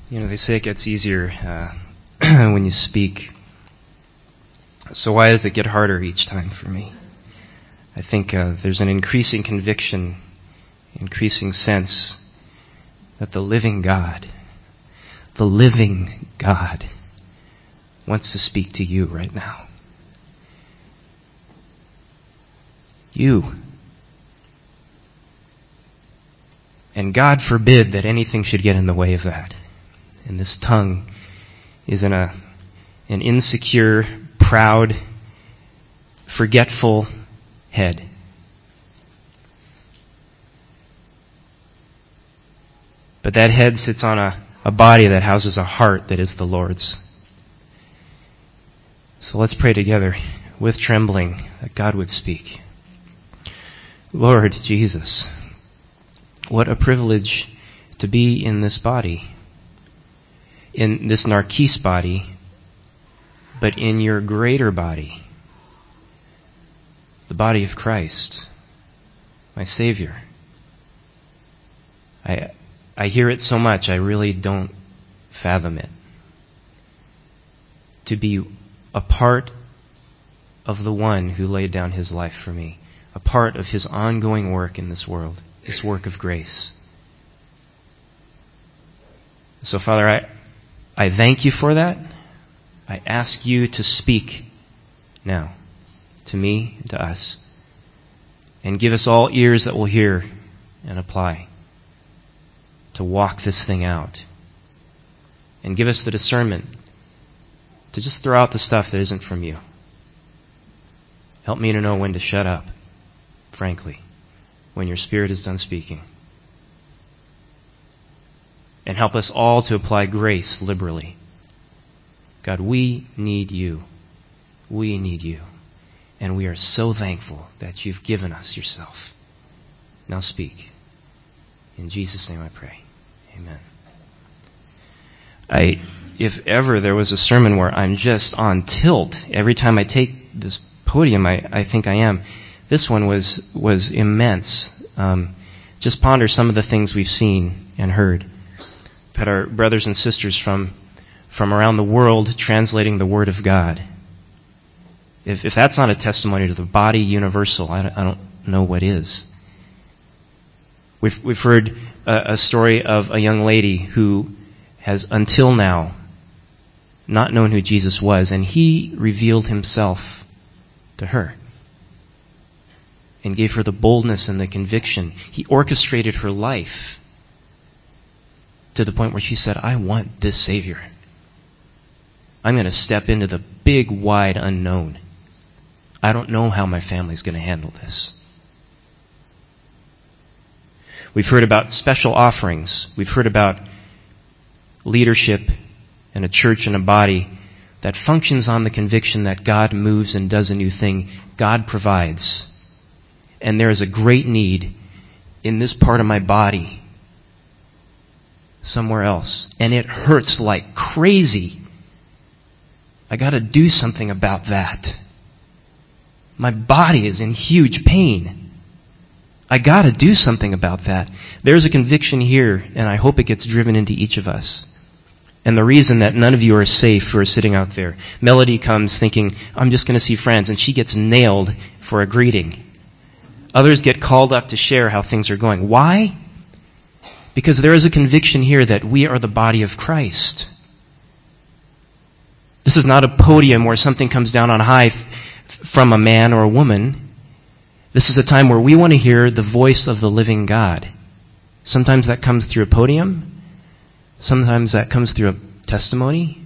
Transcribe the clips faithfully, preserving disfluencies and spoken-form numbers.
You know, they say it gets easier uh, when you speak. So why does it get harder each time for me? I think uh, there's an increasing conviction, increasing sense that the living God, the living God, wants to speak to you right now. You. And God forbid that anything should get in the way of that. And this tongue is in a an insecure, proud, forgetful head. But that head sits on a, a body that houses a heart that is the Lord's. So let's pray together with trembling that God would speak. Lord Jesus, what a privilege to be in this body, in this Narkis body, but in your greater body, the body of Christ, my Savior. I I hear it so much, I really don't fathom it. To be a part of the one who laid down his life for me, a part of his ongoing work in this world, this work of grace. So, Father, I, I thank you for that. I ask you to speak now to me and to us, and give us all ears that will hear and apply to walk this thing out. And give us the discernment to just throw out the stuff that isn't from you. Help me to know when to shut up, frankly, when your Spirit is done speaking. And help us all to apply grace liberally. God, we need you. We need you. And we are so thankful that you've given us yourself. Now speak. In Jesus' name I pray. Amen. I, if ever there was a sermon where I'm just on tilt every time I take this podium, I, I think I am. This one was was immense. Um, just ponder some of the things we've seen and heard. We've had our brothers and sisters from from around the world translating the Word of God. If, if that's not a testimony to the body universal, I don't, I don't know what is. We've we've heard a, a story of a young lady who has until now not known who Jesus was, and he revealed himself to her and gave her the boldness and the conviction. He orchestrated her life to the point where she said, I want this Savior. I'm going to step into the big, wide unknown. I don't know how my family's going to handle this. We've heard about special offerings. We've heard about leadership and a church and a body that functions on the conviction that God moves and does a new thing. God provides. And there is a great need in this part of my body somewhere else. And it hurts like crazy. I got to do something about that. My body is in huge pain. I got to do something about that. There's a conviction here, and I hope it gets driven into each of us. And the reason that none of you are safe who are sitting out there. Melody comes thinking, I'm just going to see friends, and she gets nailed for a greeting. Others get called up to share how things are going. Why? Because there is a conviction here that we are the body of Christ. This is not a podium where something comes down on high from a man or a woman. This is a time where we want to hear the voice of the living God. Sometimes that comes through a podium. Sometimes that comes through a testimony.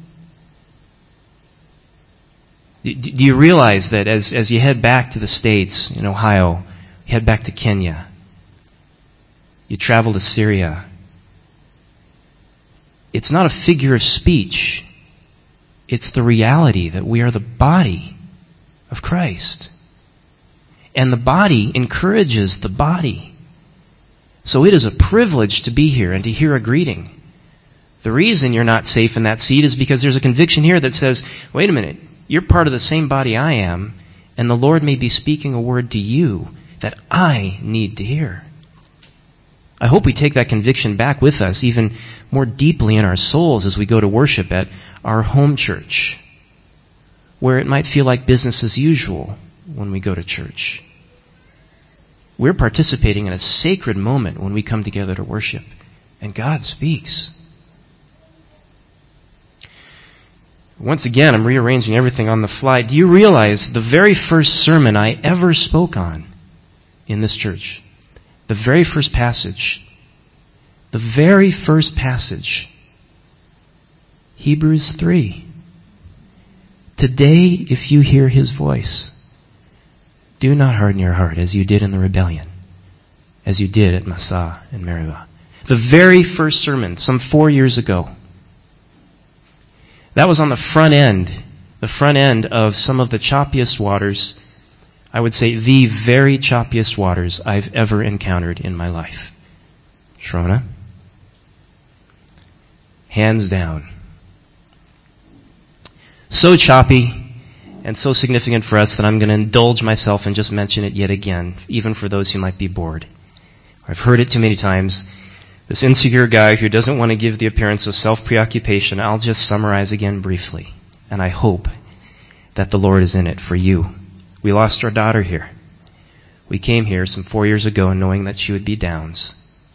Do you realize that as, as you head back to the States, in Ohio, you head back to Kenya, you travel to Syria, it's not a figure of speech. It's the reality that we are the body of Christ. And the body encourages the body. So it is a privilege to be here and to hear a greeting. The reason you're not safe in that seat is because there's a conviction here that says, wait a minute, you're part of the same body I am, and the Lord may be speaking a word to you that I need to hear. I hope we take that conviction back with us even more deeply in our souls as we go to worship at our home church, where it might feel like business as usual when we go to church. We're participating in a sacred moment when we come together to worship, and God speaks. Once again, I'm rearranging everything on the fly. Do you realize the very first sermon I ever spoke on in this church, the very first passage, the very first passage, Hebrews three. Today, if you hear His voice, do not harden your heart as you did in the rebellion, as you did at Massah and Meribah. The very first sermon, some four years ago. That was on the front end, the front end of some of the choppiest waters, I would say the very choppiest waters I've ever encountered in my life. Shrona? Hands down. So choppy and so significant for us that I'm going to indulge myself and just mention it yet again, even for those who might be bored. I've heard it too many times. This insecure guy who doesn't want to give the appearance of self-preoccupation, I'll just summarize again briefly. And I hope that the Lord is in it for you. We lost our daughter here. We came here some four years ago knowing that she would be Downs.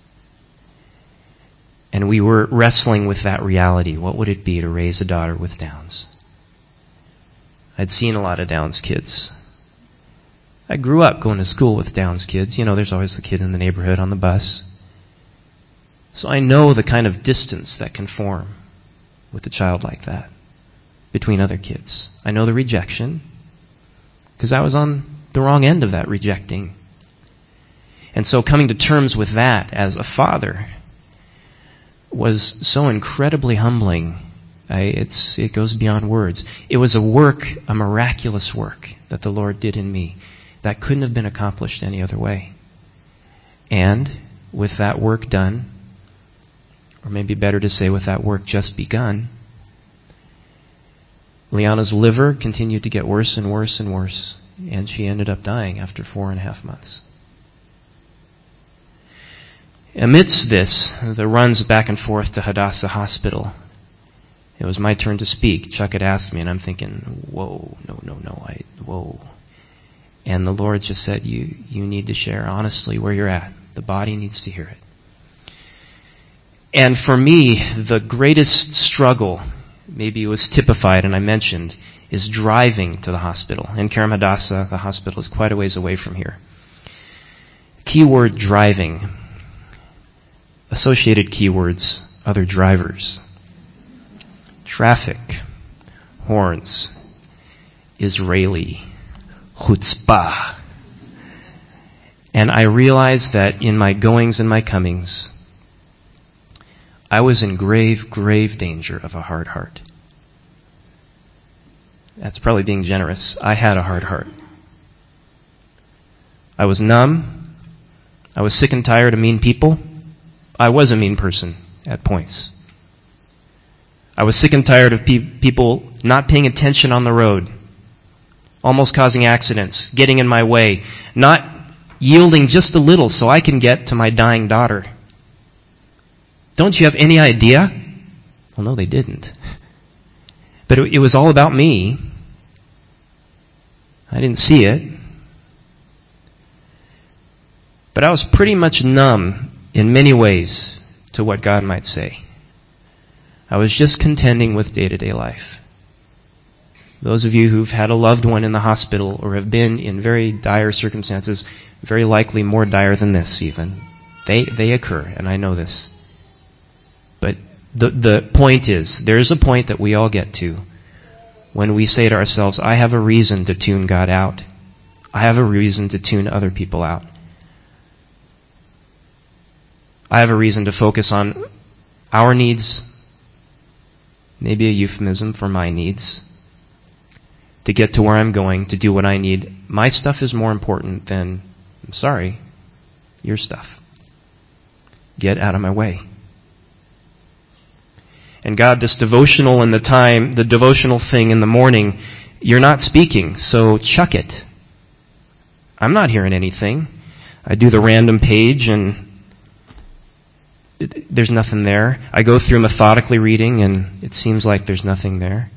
And we were wrestling with that reality. What would it be to raise a daughter with Downs? I'd seen a lot of Downs kids. I grew up going to school with Downs kids. You know, there's always the kid in the neighborhood on the bus. So I know the kind of distance that can form with a child like that between other kids. I know the rejection, because I was on the wrong end of that rejecting. And so coming to terms with that as a father was so incredibly humbling. I, it's, it goes beyond words. It was a work, a miraculous work that the Lord did in me that couldn't have been accomplished any other way. And with that work done, or maybe better to say with that work just begun, Liana's liver continued to get worse and worse and worse, and she ended up dying after four and a half months. Amidst this, the runs back and forth to Hadassah Hospital, it was my turn to speak. Chuck had asked me, and I'm thinking, whoa, no, no, no, I, whoa. And the Lord just said, you, you need to share honestly where you're at. The body needs to hear it. And for me, the greatest struggle, maybe it was typified, and I mentioned, is driving to the hospital. In Kerem Hadassah, the hospital is quite a ways away from here. Keyword driving. Associated keywords, other drivers. Traffic, horns, Israeli, chutzpah. And I realized that in my goings and my comings, I was in grave, grave danger of a hard heart. That's probably being generous. I had a hard heart. I was numb. I was sick and tired of mean people. I was a mean person at points. I was sick and tired of pe- people not paying attention on the road, almost causing accidents, getting in my way, not yielding just a little so I can get to my dying daughter. Don't you have any idea? Well, no, they didn't. But it, it was all about me. I didn't see it. But I was pretty much numb in many ways to what God might say. I was just contending with day-to-day life. Those of you who've had a loved one in the hospital or have been in very dire circumstances, very likely more dire than this even, they, they occur, and I know this. But the, the point is, there's a point that we all get to when we say to ourselves, I have a reason to tune God out. I have a reason to tune other people out. I have a reason to focus on our needs, maybe a euphemism for my needs, to get to where I'm going, to do what I need. My stuff is more important than, I'm sorry, your stuff. Get out of my way. And God, this devotional in the time, the devotional thing in the morning, you're not speaking, so chuck it. I'm not hearing anything. I do the random page and there's nothing there. I go through methodically reading, and it seems like there's nothing there.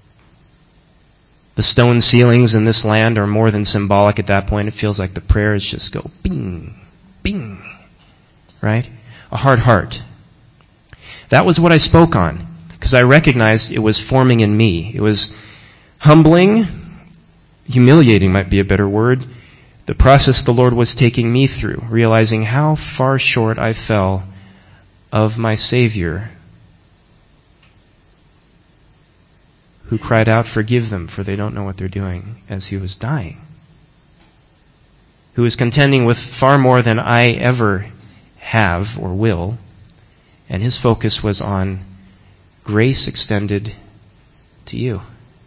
The stone ceilings in this land are more than symbolic at that point. It feels like the prayers just go bing, bing, right? A hard heart. That was what I spoke on, because I recognized it was forming in me. It was humbling, humiliating might be a better word, the process the Lord was taking me through, realizing how far short I fell of my Savior, who cried out, "Forgive them, for they don't know what they're doing," as he was dying. Who was contending with far more than I ever have or will, and his focus was on grace extended to you.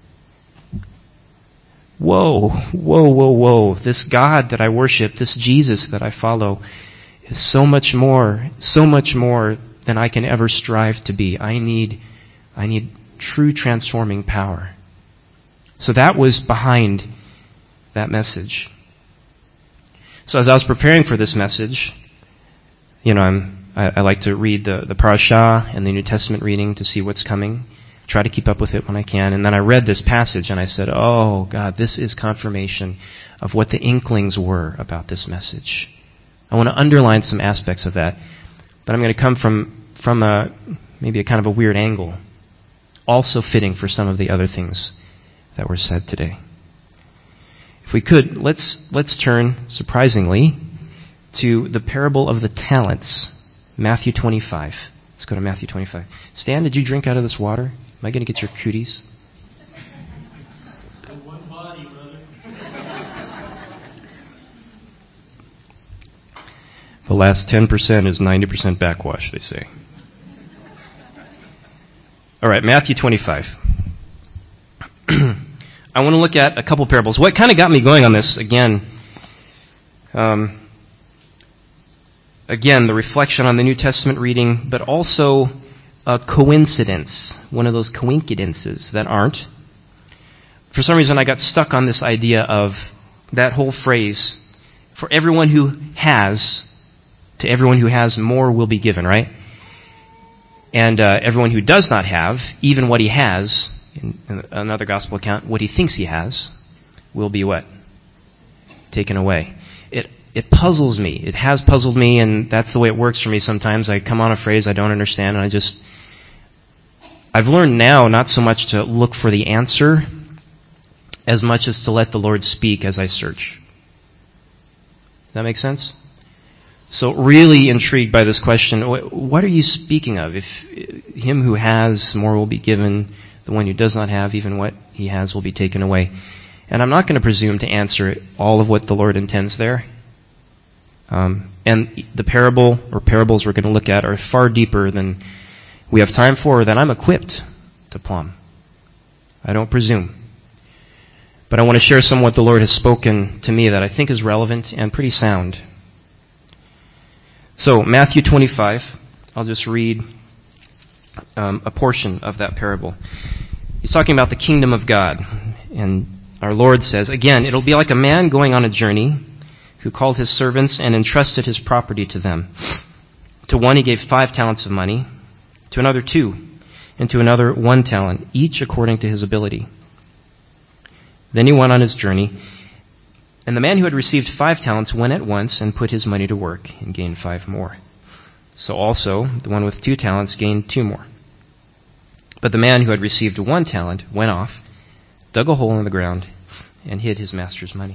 Whoa, whoa, whoa, whoa. This God that I worship, this Jesus that I follow, is so much more, so much more than I can ever strive to be. I need, I need true transforming power. So that was behind that message. So as I was preparing for this message, you know, I'm, I, I like to read the, the parashah and the New Testament reading to see what's coming. Try to keep up with it when I can. And then I read this passage and I said, oh, God, this is confirmation of what the inklings were about this message. I want to underline some aspects of that. But I'm going to come from, from a, maybe a kind of a weird angle, also fitting for some of the other things that were said today. If we could, let's, let's turn, surprisingly, to the parable of the talents, Matthew twenty-five. Let's go to Matthew twenty-five. Stan, did you drink out of this water? Am I going to get your cooties? One body, brother. The last ten percent is ninety percent backwash, they say. All right, Matthew twenty-five. I want to look at a couple parables. What kind of got me going on this, again, um, again, the reflection on the New Testament reading, but also a coincidence, one of those coincidences that aren't. For some reason, I got stuck on this idea of that whole phrase, for everyone who has, to everyone who has, more will be given, right? And uh, everyone who does not have, even what he has, in, in another gospel account, what he thinks he has, will be what? Taken away. It it puzzles me. It has puzzled me, and that's the way it works for me sometimes. I come on a phrase I don't understand, and I just... I've learned now not so much to look for the answer as much as to let the Lord speak as I search. Does that make sense? So really intrigued by this question, what are you speaking of? If him who has, more will be given. The one who does not have, even what he has will be taken away. And I'm not going to presume to answer all of what the Lord intends there. Um, and the parable, or parables we're going to look at, are far deeper than we have time for, or than I'm equipped to plumb. I don't presume. But I want to share some of what the Lord has spoken to me that I think is relevant and pretty sound. So, Matthew twenty-five, I'll just read um, a portion of that parable. He's talking about the kingdom of God. And our Lord says, again, it'll be like a man going on a journey who called his servants and entrusted his property to them. To one he gave five talents of money, to another two, and to another one talent, each according to his ability. Then he went on his journey, and the man who had received five talents went at once and put his money to work and gained five more. So also the one with two talents gained two more. But the man who had received one talent went off, dug a hole in the ground, and hid his master's money.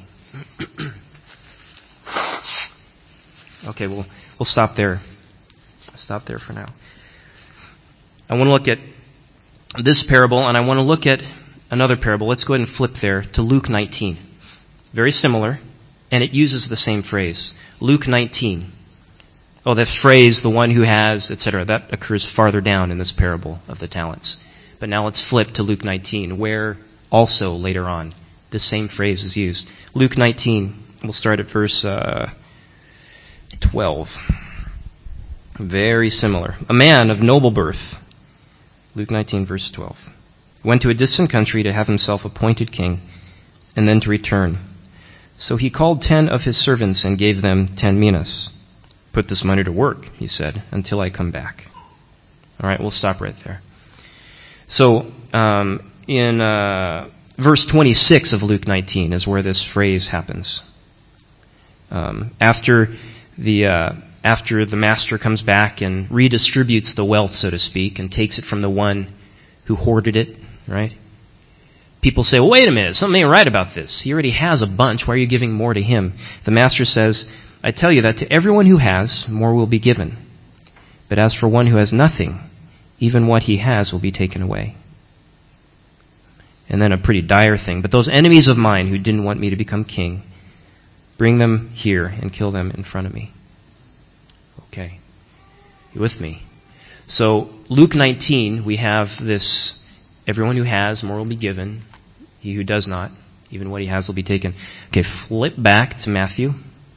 Okay, we'll, we'll stop there. Stop there for now. I want to look at this parable, and I want to look at another parable. Let's go ahead and flip there to Luke nineteen. Very similar, and it uses the same phrase. Luke nineteen. Oh, that phrase, the one who has, et cetera, that occurs farther down in this parable of the talents. But now let's flip to Luke nineteen, where also later on the same phrase is used. Luke nineteen, we'll start at verse uh, twelve. Very similar. A man of noble birth, Luke nineteen, verse twelve, went to a distant country to have himself appointed king, and then to return. So he called ten of his servants and gave them ten minas. put this money to work, he said, until I come back. All right, we'll stop right there. So, um, in uh, verse twenty-six of Luke nineteen is where this phrase happens. Um, after the uh, after the master comes back and redistributes the wealth, so to speak, and takes it from the one who hoarded it, right? People say, well, wait a minute, something ain't right about this. He already has a bunch. Why are you giving more to him? The master says, I tell you that to everyone who has, more will be given. But as for one who has nothing, even what he has will be taken away. And then a pretty dire thing. But those enemies of mine who didn't want me to become king, bring them here and kill them in front of me. Okay. You with me? So, Luke nineteen, we have this, everyone who has, more will be given. He who does not, even what he has will be taken. Okay, flip back to Matthew.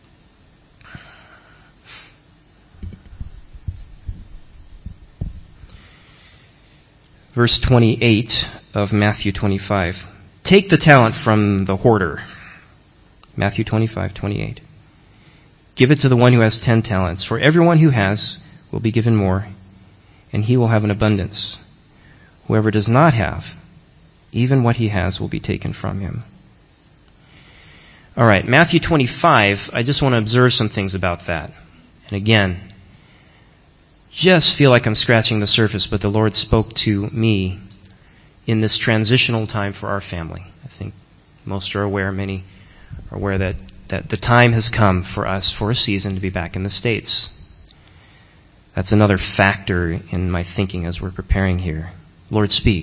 Verse twenty-eight of Matthew twenty-five. Take the talent from the hoarder. Matthew twenty-five, twenty-eight. Give it to the one who has ten talents. For everyone who has will be given more, and he will have an abundance. Whoever does not have, even what he has will be taken from him. All right, Matthew twenty-five, I just want to observe some things about that. And again, just feel like I'm scratching the surface, but the Lord spoke to me in this transitional time for our family. I think most are aware, many are aware that, that the time has come for us for a season to be back in the States. That's another factor in my thinking as we're preparing here. Lord, speak.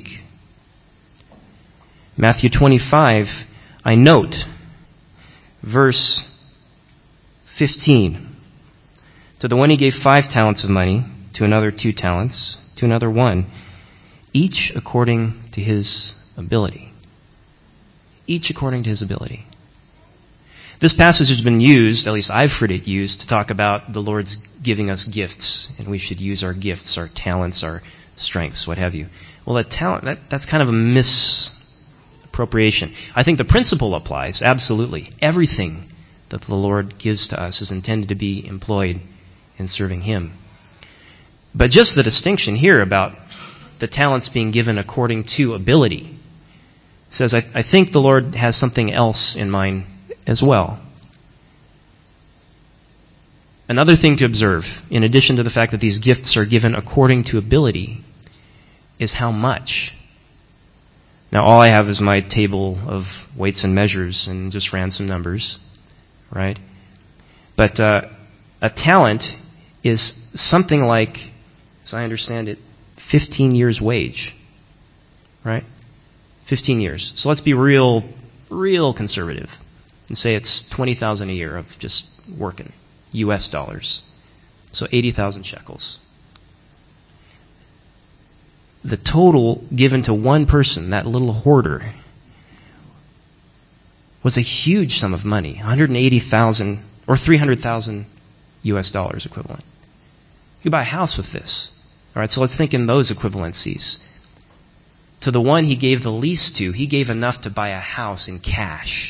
Matthew twenty-five, I note verse fifteen. To the one he gave five talents of money, to another two talents, to another one, each according to his ability. Each according to his ability. This passage has been used, at least I've heard it used, to talk about the Lord's giving us gifts, and we should use our gifts, our talents, our strengths, what have you. Well, that talent, that, that's kind of a misappropriation. I think the principle applies, absolutely. Everything that the Lord gives to us is intended to be employed in serving Him. But just the distinction here about the talents being given according to ability says, I, I think the Lord has something else in mind as well. Another thing to observe, in addition to the fact that these gifts are given according to ability, is how much. Now, all I have is my table of weights and measures and just ran some numbers, right? But uh, a talent is something like, as I understand it, fifteen years' wage, right? fifteen years. So let's be real, real conservative and say it's twenty thousand dollars a year of just working, U S dollars. So eighty thousand shekels. The total given to one person, that little hoarder, was a huge sum of money, one hundred eighty thousand or three hundred thousand U S dollars equivalent. You could buy a house with this. All right, so let's think in those equivalencies. To the one he gave the least to, he gave enough to buy a house in cash.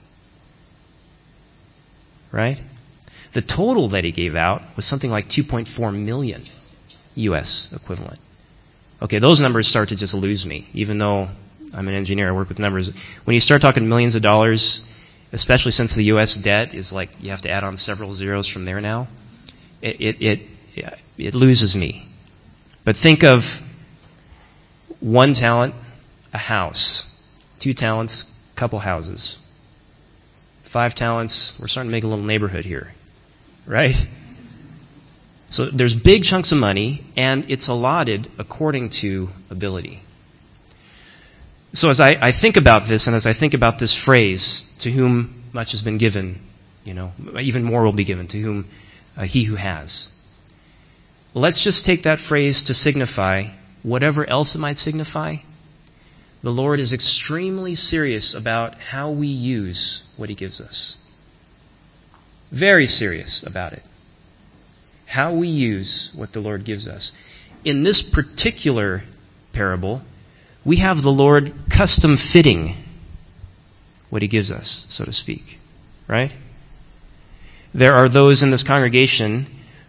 Right? The total that he gave out was something like two point four million U S equivalent. Okay, those numbers start to just lose me, even though I'm an engineer, I work with numbers. When you start talking millions of dollars, especially since the U S debt is like, you have to add on several zeros from there now, it it it, it loses me. But think of one talent, a house. Two talents, a couple houses. Five talents, we're starting to make a little neighborhood here. Right? So there's big chunks of money, and it's allotted according to ability. So as I, I think about this, and as I think about this phrase, to whom much has been given, you know, even more will be given, to whom uh, he who has. Let's just take that phrase to signify whatever else it might signify. The Lord is extremely serious about how we use what He gives us. Very serious about it. How we use what the Lord gives us. In this particular parable, we have the Lord custom fitting what He gives us, so to speak. Right? There are those in this congregation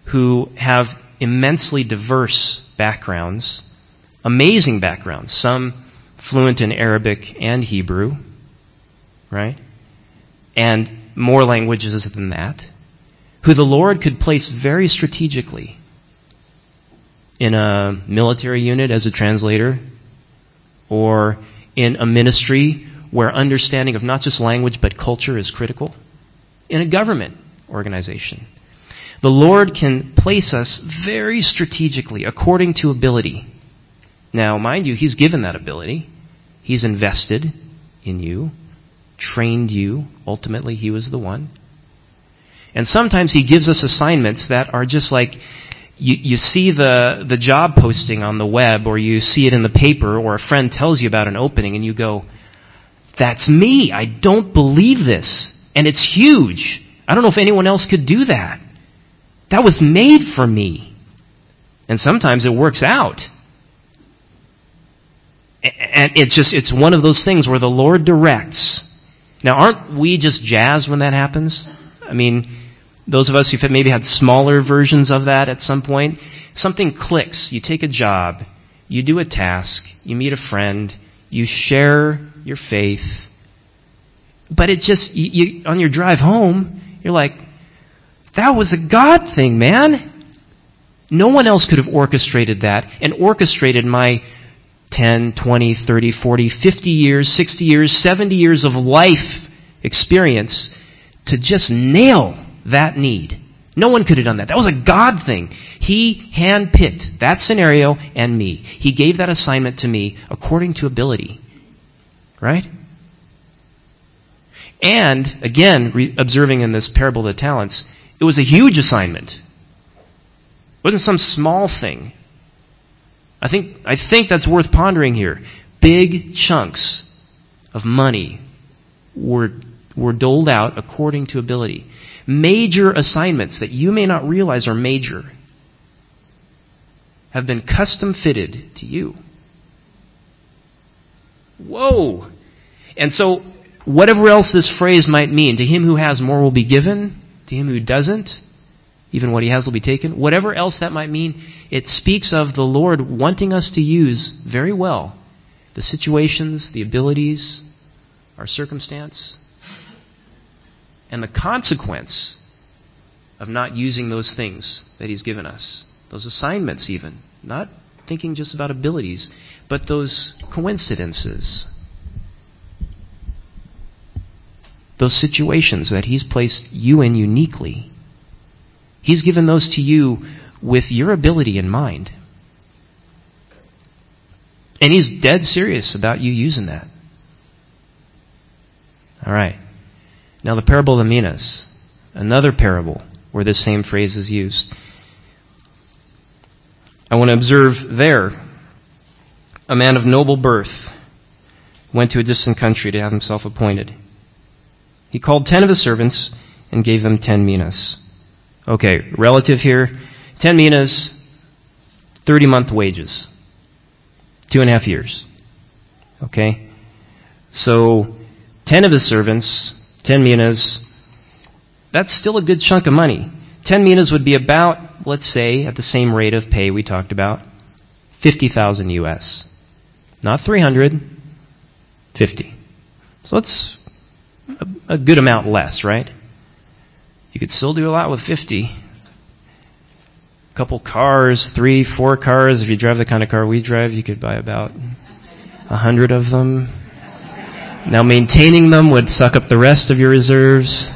who have immensely diverse backgrounds, amazing backgrounds, some fluent in Arabic and Hebrew, right? And more languages than that, who the Lord could place very strategically in a military unit as a translator, or in a ministry where understanding of not just language but culture is critical, in a government organization. The Lord can place us very strategically according to ability. Now, mind you, He's given that ability. He's invested in you, trained you. Ultimately, He was the one. And sometimes He gives us assignments that are just like, you, you see the, the job posting on the web, or you see it in the paper, or a friend tells you about an opening, and you go, that's me. I don't believe this. And it's huge. I don't know if anyone else could do that. That was made for me. And sometimes it works out. And it's just, it's one of those things where the Lord directs. Now, aren't we just jazzed when that happens? I mean, those of us who've maybe had smaller versions of that at some point, something clicks. You take a job, you do a task, you meet a friend, you share your faith, but it just, you, you, on your drive home, you're like, that was a God thing, man. No one else could have orchestrated that and orchestrated my ten, twenty, thirty, forty, fifty years, sixty years, seventy years of life experience to just nail that need. No one could have done that. That was a God thing. He handpicked that scenario and me. He gave that assignment to me according to ability. Right? And, again, re- observing in this parable of the talents, it was a huge assignment. It wasn't some small thing. I think, I think that's worth pondering here. Big chunks of money were, were doled out according to ability. Major assignments that you may not realize are major have been custom fitted to you. Whoa! And so, whatever else this phrase might mean, to him who has more will be given, to him who doesn't, even what he has will be taken. Whatever else that might mean, it speaks of the Lord wanting us to use very well the situations, the abilities, our circumstance, and the consequence of not using those things that He's given us. Those assignments even. Not thinking just about abilities, but those coincidences. Those situations that He's placed you in uniquely. He's given those to you with your ability in mind. And He's dead serious about you using that. All right. Now the parable of the minas. Another parable where this same phrase is used. I want to observe there, a man of noble birth went to a distant country to have himself appointed. He called ten of his servants and gave them ten minas. Okay, relative here, ten minas, thirty-month wages. Two and a half years. Okay? So, ten of his servants, ten minas, that's still a good chunk of money. Ten minas would be about, let's say, at the same rate of pay we talked about, fifty thousand U S. Not three hundred, fifty. So that's a, a good amount less, right? You could still do a lot with fifty. A couple cars, three, four cars. If you drive the kind of car we drive, you could buy about a hundred of them. Now maintaining them would suck up the rest of your reserves.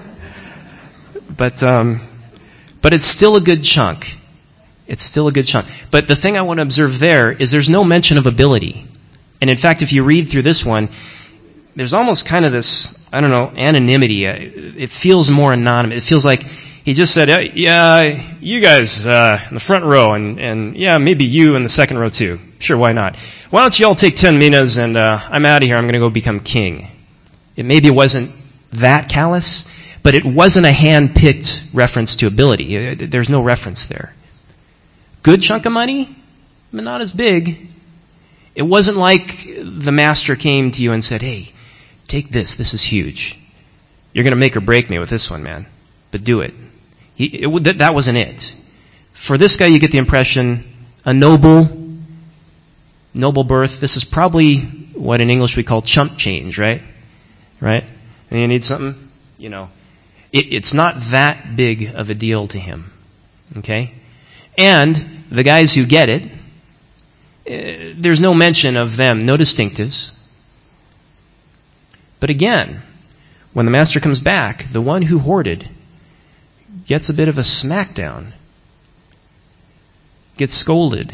But um, but it's still a good chunk. It's still a good chunk. But the thing I want to observe there is there's no mention of ability. And in fact, if you read through this one, there's almost kind of this, I don't know, anonymity. It feels more anonymous. It feels like he just said, yeah, you guys uh, in the front row, and, and yeah, maybe you in the second row too. Sure, why not? Why don't you all take ten minas, and uh, I'm out of here. I'm going to go become king. It maybe wasn't that callous, but it wasn't a hand-picked reference to ability. There's no reference there. Good chunk of money, but not as big. It wasn't like the master came to you and said, hey, take this. This is huge. You're going to make or break me with this one, man. But do it. He, it that, that wasn't it. for this guy, you get the impression, a noble, noble birth. This is probably what in English we call chump change, right? Right? And you need something, you know. It, it's not that big of a deal to him. Okay? And the guys who get it, uh, there's no mention of them, no distinctives. But again, when the master comes back, the one who hoarded gets a bit of a smackdown, gets scolded.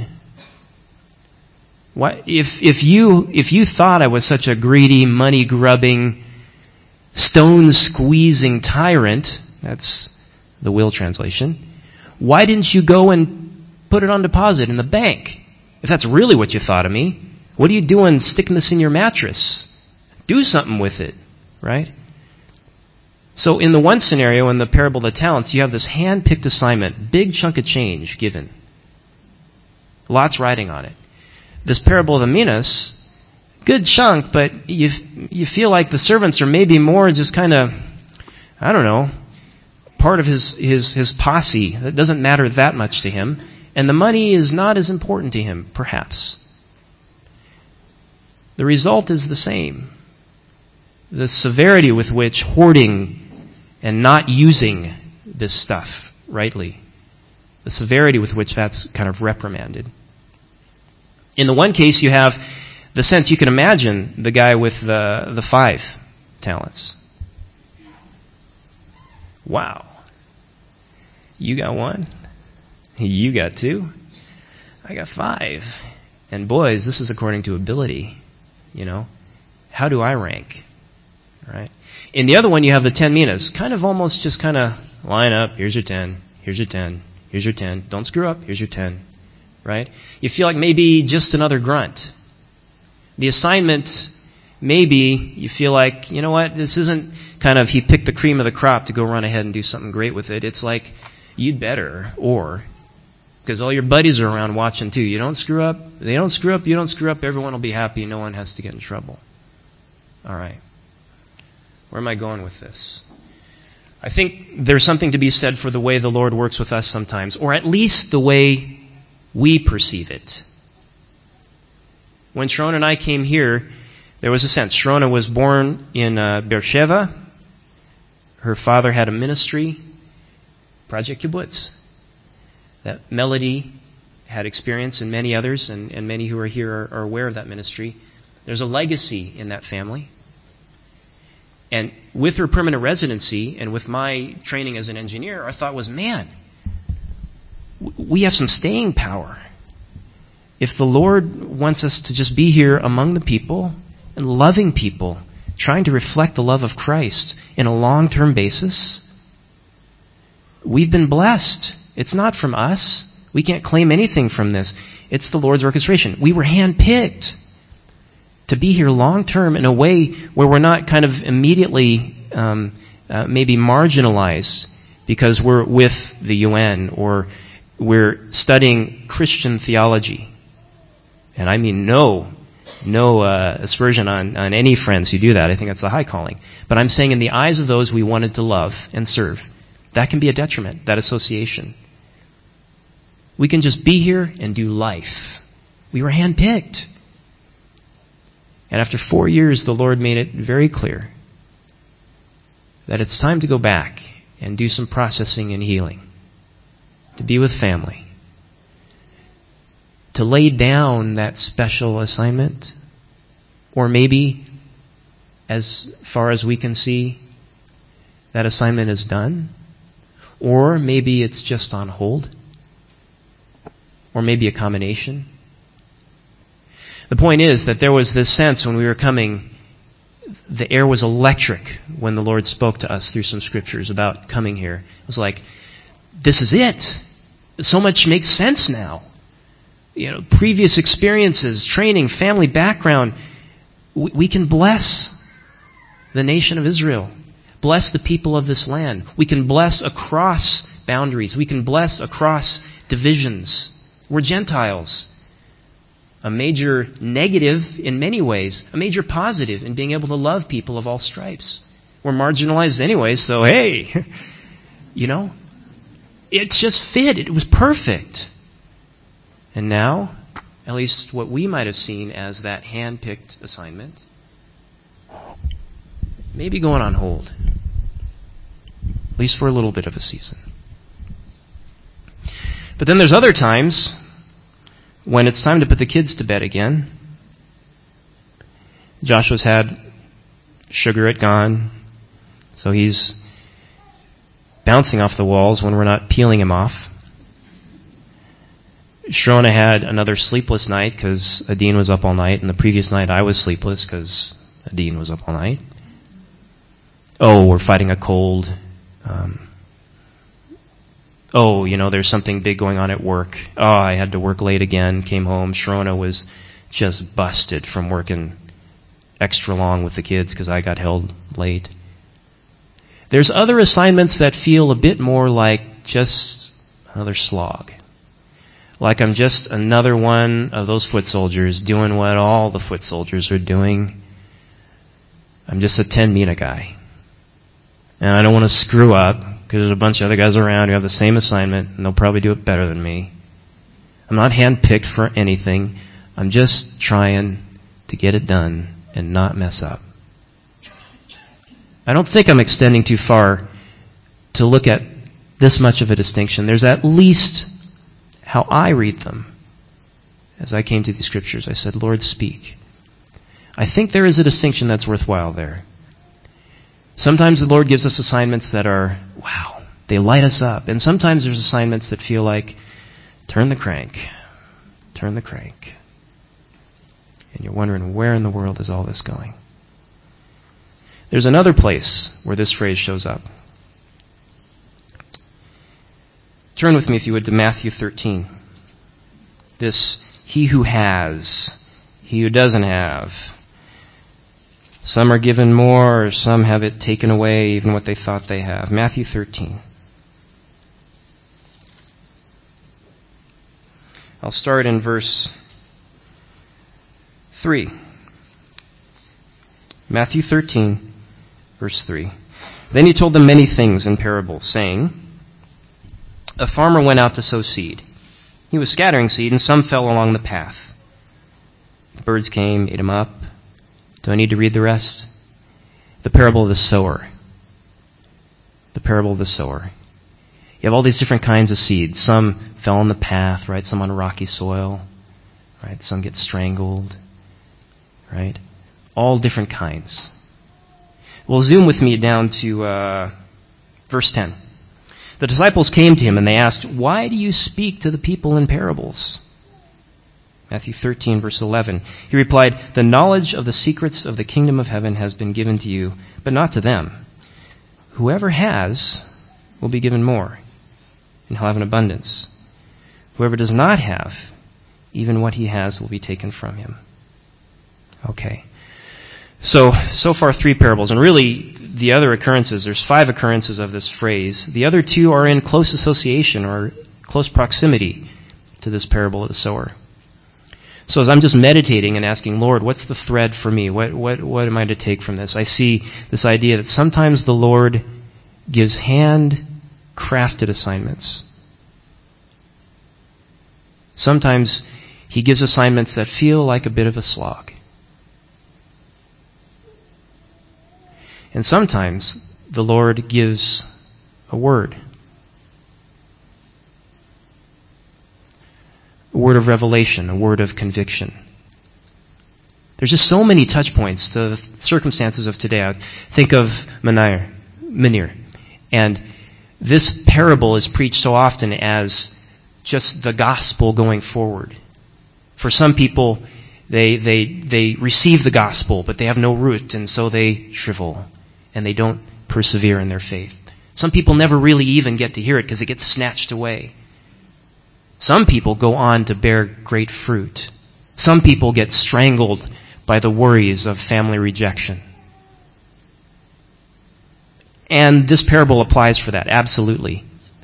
Why, if if you if you thought I was such a greedy, money-grubbing, stone-squeezing tyrant, that's the Will translation, why didn't you go and put it on deposit in the bank? If that's really what you thought of me, what are you doing sticking this in your mattress? Do something with it, right? So in the one scenario, in the parable of the talents, you have this hand-picked assignment, big chunk of change given. Lots riding on it. This parable of the minas, good chunk, but you you feel like the servants are maybe more just kind of, I don't know, part of his, his, his posse. That doesn't matter that much to him. And the money is not as important to him, perhaps. The result is the same. The severity with which hoarding and not using this stuff rightly, the severity with which that's kind of reprimanded. In the one case, you have the sense, you can imagine the guy with the, the five talents. Wow. You got one. You got two. I got five. And boys, this is according to ability. You know, how do I rank? Right? In the other one, you have the ten minas. Kind of almost just kind of line up. Here's your ten. Here's your ten. Here's your ten. Don't screw up. Here's your ten. Right? You feel like maybe just another grunt. The assignment, maybe you feel like, you know what, this isn't kind of he picked the cream of the crop to go run ahead and do something great with it. It's like, you'd better, or, because all your buddies are around watching too. You don't screw up, they don't screw up, you don't screw up, everyone will be happy, no one has to get in trouble. All right. Where am I going with this? I think there's something to be said for the way the Lord works with us sometimes, or at least the way we perceive it. When Sharon and I came here, there was a sense. Sharon was born in uh, Beersheba. Her father had a ministry, Project Kibbutz. That Melody had experience, and many others, and, and many who are here are, are aware of that ministry. There's a legacy in that family. And with her permanent residency, and with my training as an engineer, our thought was, man, we have some staying power. If the Lord wants us to just be here among the people and loving people, trying to reflect the love of Christ in a long-term basis, we've been blessed. It's not from us. We can't claim anything from this. It's the Lord's orchestration. We were handpicked to be here long-term in a way where we're not kind of immediately um, uh, maybe marginalized because we're with the U N or we're studying Christian theology. And I mean no, no uh, aspersion on, on any friends who do that. I think that's a high calling. But I'm saying in the eyes of those we wanted to love and serve, that can be a detriment, that association. We can just be here and do life. We were handpicked. And after four years, the Lord made it very clear that it's time to go back and do some processing and healing, to be with family, to lay down that special assignment, or maybe, as far as we can see, that assignment is done, or maybe it's just on hold, or maybe a combination. The point is that there was this sense when we were coming, the air was electric when the Lord spoke to us through some scriptures about coming here. It was like, this is it. So much makes sense now. You know, previous experiences, training, family background. We, we can bless the nation of Israel. Bless the people of this land. We can bless across boundaries. We can bless across divisions. We're Gentiles. A major negative in many ways. A major positive in being able to love people of all stripes. We're marginalized anyway, so hey, you know. It just fit. It was perfect. And now, at least what we might have seen as that hand-picked assignment, maybe going on hold. At least for a little bit of a season. But then there's other times when it's time to put the kids to bed again. Joshua's had sugar at gone, so he's bouncing off the walls when we're not peeling him off. Sharona had another sleepless night because Adine was up all night, and the previous night I was sleepless because Adine was up all night. Oh, we're fighting a cold. Um, oh, you know, there's something big going on at work. Oh, I had to work late again, came home. Sharona was just busted from working extra long with the kids because I got held late. There's other assignments that feel a bit more like just another slog. Like I'm just another one of those foot soldiers doing what all the foot soldiers are doing. I'm just a ten mina guy. And I don't want to screw up because there's a bunch of other guys around who have the same assignment and they'll probably do it better than me. I'm not handpicked for anything. I'm just trying to get it done and not mess up. I don't think I'm extending too far to look at this much of a distinction. There's at least how I read them. As I came to these scriptures, I said, Lord, speak. I think there is a distinction that's worthwhile there. Sometimes the Lord gives us assignments that are, wow, they light us up. And sometimes there's assignments that feel like, turn the crank, turn the crank. And you're wondering, where in the world is all this going? There's another place where this phrase shows up. Turn with me, if you would, to Matthew thirteen. This, he who has, he who doesn't have. Some are given more, or some have it taken away, even what they thought they have. Matthew thirteen. I'll start in verse three. Matthew thirteen, verse three. Then he told them many things in parables, saying, a farmer went out to sow seed. He was scattering seed, and some fell along the path. The birds came, ate them up. Do I need to read the rest? The parable of the sower. The parable of the sower. You have all these different kinds of seeds. Some fell on the path, right? Some on rocky soil, right? Some get strangled, right? All different kinds. Well, zoom with me down to uh, verse ten. The disciples came to him and they asked, why do you speak to the people in parables? Matthew thirteen, verse eleven. He replied, the knowledge of the secrets of the kingdom of heaven has been given to you, but not to them. Whoever has will be given more, and he'll have an abundance. Whoever does not have, even what he has will be taken from him. Okay. So, so far three parables, and really the other occurrences, there's five occurrences of this phrase. The other two are in close association or close proximity to this parable of the sower. So as I'm just meditating and asking, Lord, what's the thread for me? What, what, what am I to take from this? I see this idea that sometimes the Lord gives hand-crafted assignments. Sometimes he gives assignments that feel like a bit of a slog. And sometimes the Lord gives a word. A word of revelation, a word of conviction. There's just so many touch points to the circumstances of today. I think of Menir, Menir. And this parable is preached so often as just the gospel going forward. For some people, they, they, they receive the gospel, but they have no root, and so they shrivel. And they don't persevere in their faith. Some people never really even get to hear it because it gets snatched away. Some people go on to bear great fruit. Some people get strangled by the worries of family rejection. And this parable applies for that, absolutely.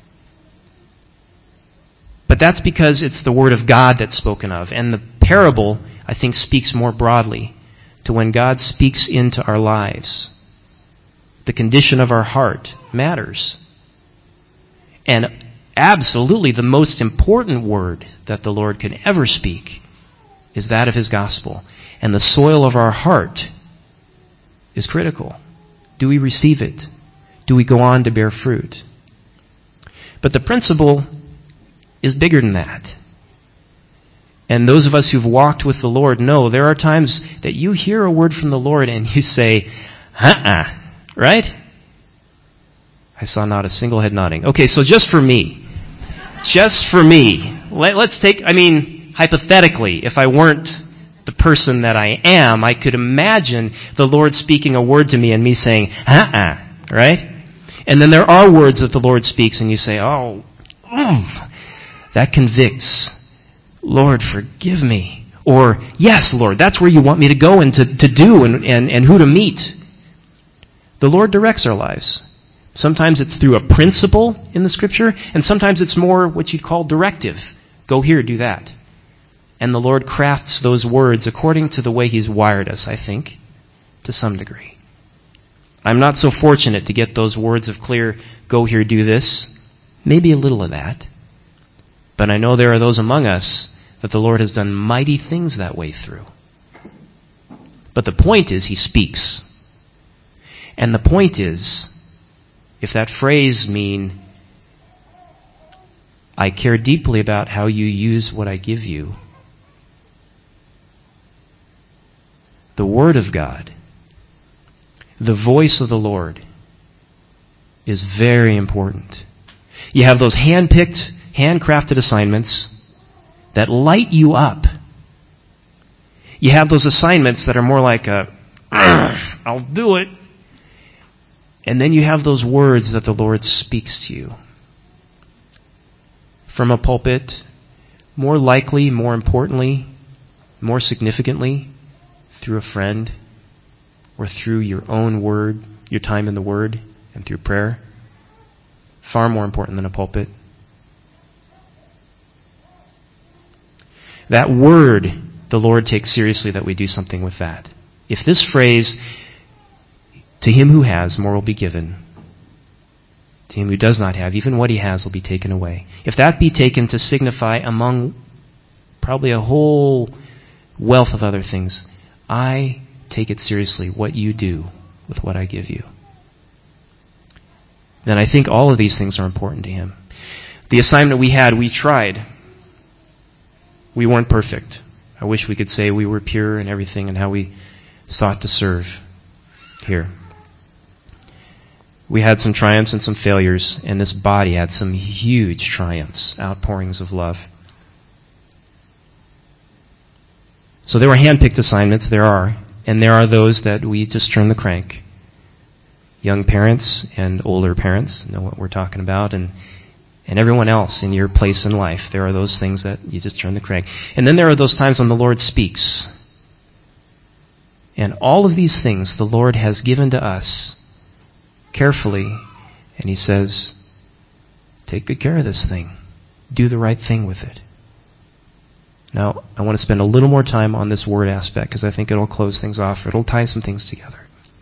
But that's because it's the Word of God that's spoken of. And the parable, I think, speaks more broadly to when God speaks into our lives. The condition of our heart matters. And absolutely the most important word that the Lord could ever speak is that of His gospel. And the soil of our heart is critical. Do we receive it? Do we go on to bear fruit? But the principle is bigger than that. And those of us who've walked with the Lord know there are times that you hear a word from the Lord and you say, uh-uh, right? I saw not a single head nodding. Okay, so just for me, just for me, let, let's take, I mean, hypothetically, if I weren't the person that I am, I could imagine the Lord speaking a word to me and me saying, uh-uh, right? And then there are words that the Lord speaks and you say, oh, mm, that convicts. Lord, forgive me. Or, yes, Lord, that's where you want me to go and to, to do and, and, and who to meet. The Lord directs our lives. Sometimes it's through a principle in the Scripture, and sometimes it's more what you'd call directive. Go here, do that. And the Lord crafts those words according to the way He's wired us, I think, to some degree. I'm not so fortunate to get those words of clear, go here, do this. Maybe a little of that. But I know there are those among us that the Lord has done mighty things that way through. But the point is, He speaks. And the point is, if that phrase mean, I care deeply about how you use what I give you, the Word of God, the voice of the Lord, is very important. You have those hand-picked, handcrafted assignments that light you up. You have those assignments that are more like a, I'll do it. And then you have those words that the Lord speaks to you. From a pulpit, more likely, more importantly, more significantly, through a friend, or through your own word, your time in the Word, and through prayer. Far more important than a pulpit. That word, the Lord takes seriously that we do something with that. If this phrase, to him who has, more will be given. To him who does not have, even what he has will be taken away. If that be taken to signify among probably a whole wealth of other things, I take it seriously what you do with what I give you. Then I think all of these things are important to Him. The assignment we had, we tried. We weren't perfect. I wish we could say we were pure in everything and how we sought to serve here. We had some triumphs and some failures, and this body had some huge triumphs, outpourings of love. So there were hand-picked assignments, there are, and there are those that we just turn the crank. Young parents and older parents know what we're talking about, and and everyone else in your place in life. There are those things that you just turn the crank. And then there are those times when the Lord speaks. And all of these things the Lord has given to us carefully, and He says, take good care of this thing. Do the right thing with it. Now, I want to spend a little more time on this word aspect because I think it'll close things off. It'll tie some things together.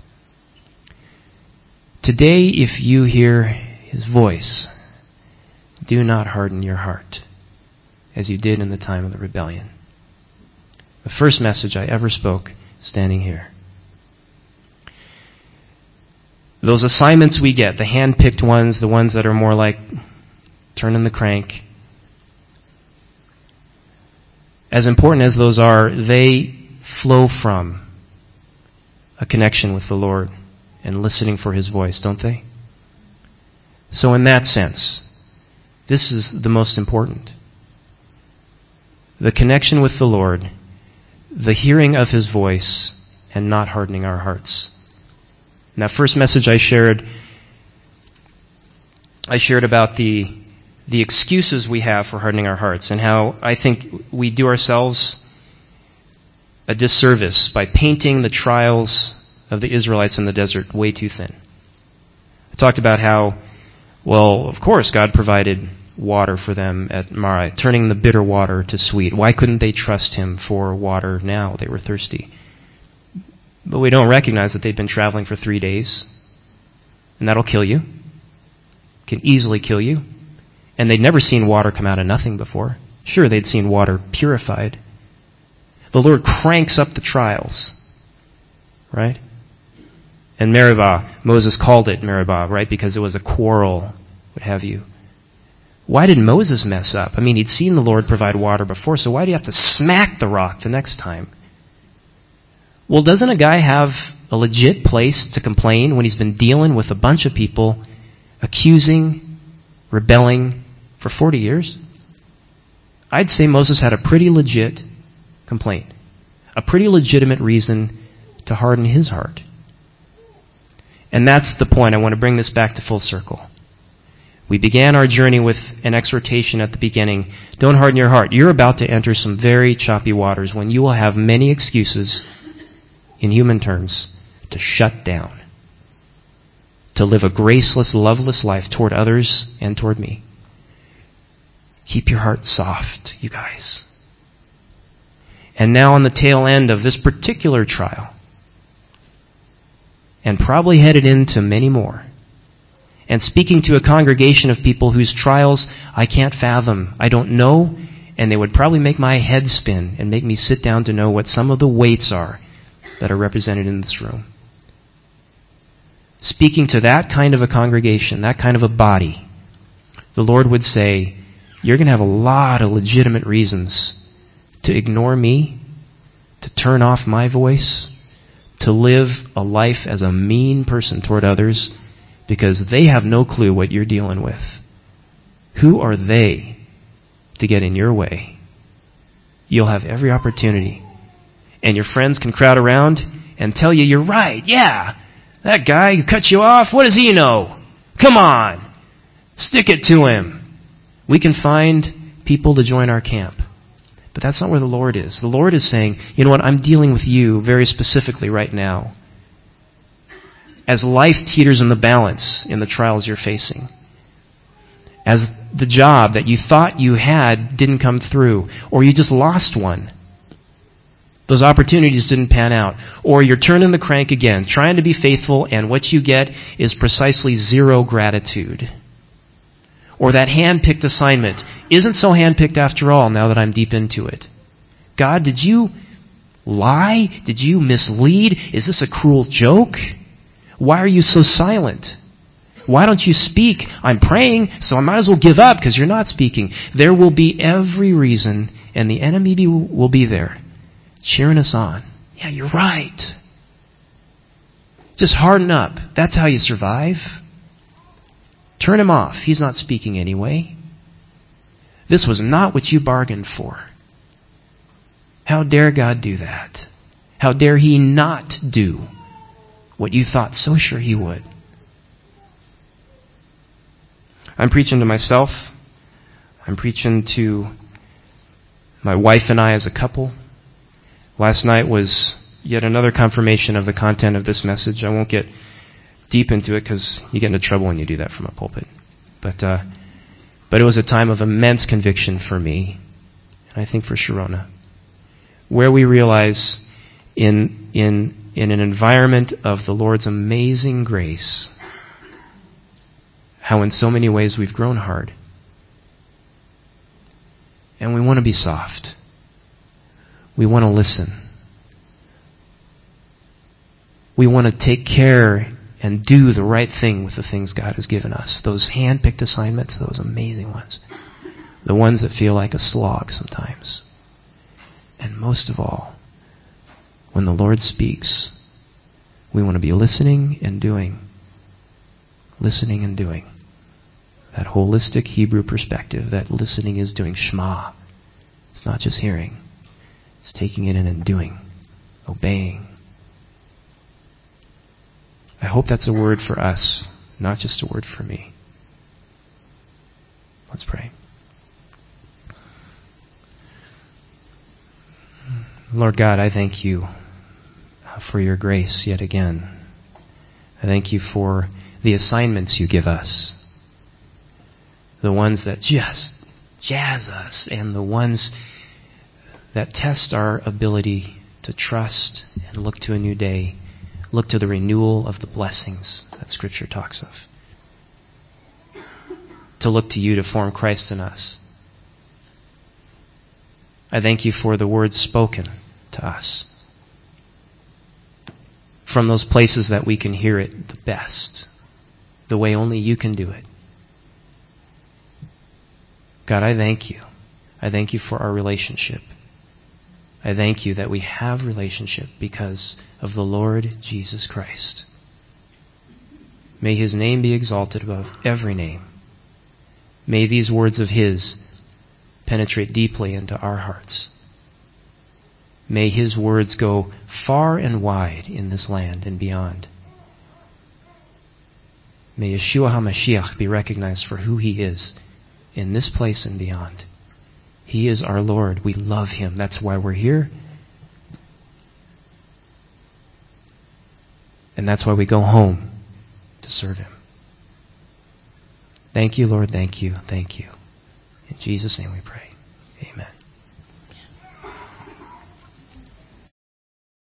Today, if you hear His voice, do not harden your heart as you did in the time of the rebellion. The first message I ever spoke standing here. Those assignments we get, the hand-picked ones, the ones that are more like turning the crank, as important as those are, they flow from a connection with the Lord and listening for His voice, don't they? So in that sense, this is the most important. The connection with the Lord, the hearing of His voice, and not hardening our hearts. In that first message I shared, I shared about the the excuses we have for hardening our hearts and how I think we do ourselves a disservice by painting the trials of the Israelites in the desert way too thin. I talked about how, well, of course, God provided water for them at Marah, turning the bitter water to sweet. Why couldn't they trust Him for water now? They were thirsty. But we don't recognize that they've been traveling for three days. And that'll kill you. Can easily kill you. And they'd never seen water come out of nothing before. Sure, they'd seen water purified. The Lord cranks up the trials, right? And Meribah, Moses called it Meribah, right? Because it was a quarrel, what have you. Why did Moses mess up? I mean, he'd seen the Lord provide water before, so why do you have to smack the rock the next time? Well, doesn't a guy have a legit place to complain when he's been dealing with a bunch of people accusing, rebelling for forty years? I'd say Moses had a pretty legit complaint, a pretty legitimate reason to harden his heart. And that's the point. I want to bring this back to full circle. We began our journey with an exhortation at the beginning. Don't harden your heart. You're about to enter some very choppy waters when you will have many excuses, in human terms, to shut down, to live a graceless, loveless life toward others and toward me. Keep your heart soft, you guys. And now on the tail end of this particular trial, and probably headed into many more, and speaking to a congregation of people whose trials I can't fathom, I don't know, and they would probably make my head spin and make me sit down to know what some of the weights are that are represented in this room. Speaking to that kind of a congregation, that kind of a body, the Lord would say, you're going to have a lot of legitimate reasons to ignore me, to turn off my voice, to live a life as a mean person toward others, because they have no clue what you're dealing with. Who are they to get in your way? You'll have every opportunity. And your friends can crowd around and tell you you're right. Yeah, that guy who cut you off, what does he know? Come on, stick it to him. We can find people to join our camp. But that's not where the Lord is. The Lord is saying, you know what, I'm dealing with you very specifically right now. As life teeters in the balance in the trials you're facing. As the job that you thought you had didn't come through, or you just lost one. Those opportunities didn't pan out. Or you're turning the crank again, trying to be faithful, and what you get is precisely zero gratitude. Or that hand-picked assignment isn't so hand-picked after all, now that I'm deep into it. God, did you lie? Did you mislead? Is this a cruel joke? Why are you so silent? Why don't you speak? I'm praying, so I might as well give up because you're not speaking. There will be every reason, and the enemy be, will be there, cheering us on. Yeah, you're right. Just harden up. That's how you survive. Turn him off. He's not speaking anyway. This was not what you bargained for. How dare God do that? How dare He not do what you thought so sure He would? I'm preaching to myself. I'm preaching to my wife and I as a couple. Last night was yet another confirmation of the content of this message. I won't get deep into it because you get into trouble when you do that from a pulpit. But uh, but it was a time of immense conviction for me, and I think for Sharona, where we realize in in in an environment of the Lord's amazing grace, how in so many ways we've grown hard. And we want to be soft. We want to listen. We want to take care and do the right thing with the things God has given us. Those hand-picked assignments, those amazing ones. The ones that feel like a slog sometimes. And most of all, when the Lord speaks, we want to be listening and doing. Listening and doing. That holistic Hebrew perspective, that listening is doing. Shema. It's not just hearing. It's taking it in and doing. Obeying. I hope that's a word for us, not just a word for me. Let's pray. Lord God, I thank you for your grace yet again. I thank you for the assignments you give us. The ones that just jazz us, and the ones that test our ability to trust and look to a new day, look to the renewal of the blessings that Scripture talks of. to look to you to form Christ in us. I thank you for the words spoken to us from those places that we can hear it the best, the way only you can do it. God, I thank you. I thank you for our relationship. I thank you that we have relationship because of the Lord Jesus Christ. May his name be exalted above every name. May these words of his penetrate deeply into our hearts. May his words go far and wide in this land and beyond. May Yeshua HaMashiach be recognized for who he is in this place and beyond. He is our Lord. We love him. That's why we're here. And that's why we go home to serve him. Thank you, Lord. Thank you. Thank you. In Jesus' name we pray.